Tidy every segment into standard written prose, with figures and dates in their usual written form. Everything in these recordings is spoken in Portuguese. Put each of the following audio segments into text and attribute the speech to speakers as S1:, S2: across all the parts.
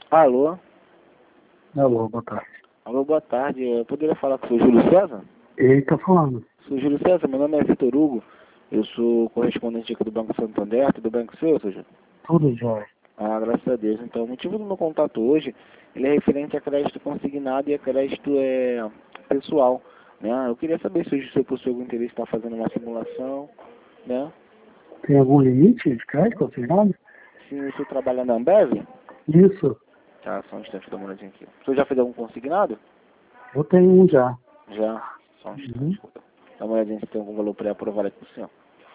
S1: Alô?
S2: Alô, boa tarde.
S1: Alô, boa tarde. Eu poderia falar com o senhor Júlio César?
S2: Ele tá falando.
S1: Sou Júlio César, meu nome é Vitor Hugo. Eu sou correspondente aqui do Banco Santander. Tudo bem com o senhor, Júlio?
S2: Tudo jóia.
S1: Ah, graças a Deus. Então, o motivo do meu contato hoje, ele é referente a crédito consignado e a crédito pessoal, né? Eu queria saber se o senhor possui algum interesse em estar fazendo uma simulação, né?
S2: Tem algum limite de crédito consignado?
S1: Se o senhor trabalha na Ambev?
S2: Isso.
S1: Tá, só um instante, dá uma olhadinha aqui. O senhor já fez algum consignado?
S2: Eu tenho um já.
S1: Já. Só um instante.
S2: Uhum.
S1: Dá uma olhadinha se tem algum valor pré-aprovado aqui pro senhor.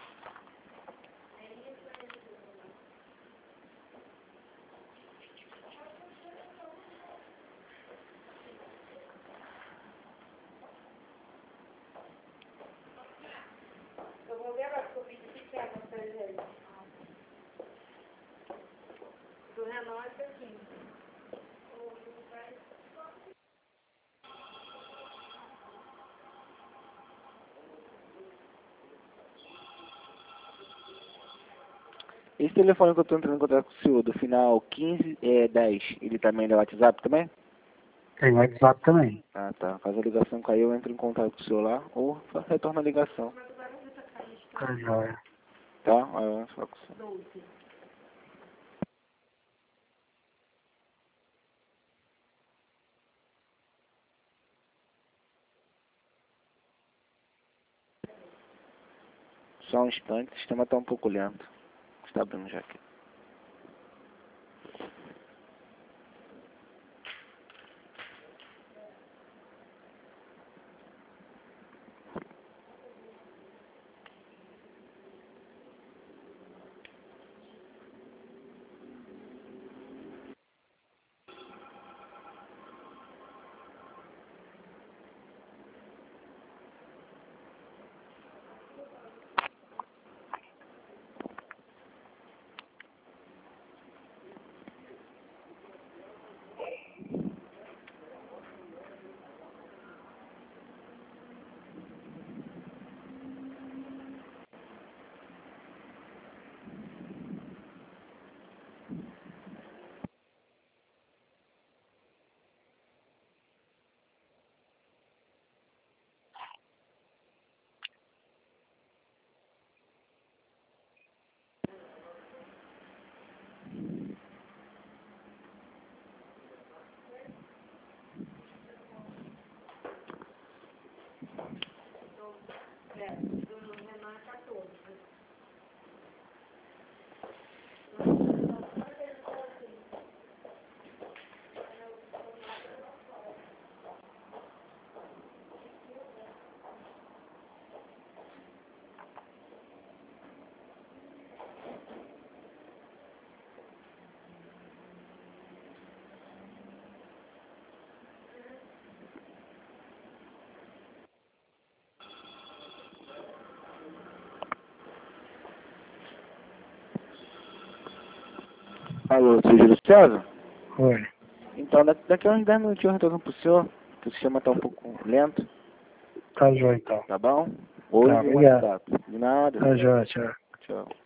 S1: Esse telefone que eu estou entrando em contato com o senhor, do final 1510, ele também é WhatsApp também?
S2: Tem WhatsApp também.
S1: Ah, tá. Caso a ligação cair, eu entro em contato com o senhor lá, ou retorno a ligação.
S2: Tá jóia.
S1: Tá? Aí eu entro com o senhor. Só um instante, o sistema está um pouco lento. Está abrindo já aqui. Alô, senhor Júlio César?
S2: Oi.
S1: Então, daqui a uns 10 minutinhos eu retorno pro senhor, que o sistema está um pouco lento,
S2: Tá jóia então.
S1: tá bom?
S2: Tá,
S1: Hoje o
S2: obrigado.
S1: WhatsApp. De nada.
S2: Tá jóia, tchau.
S1: Tchau.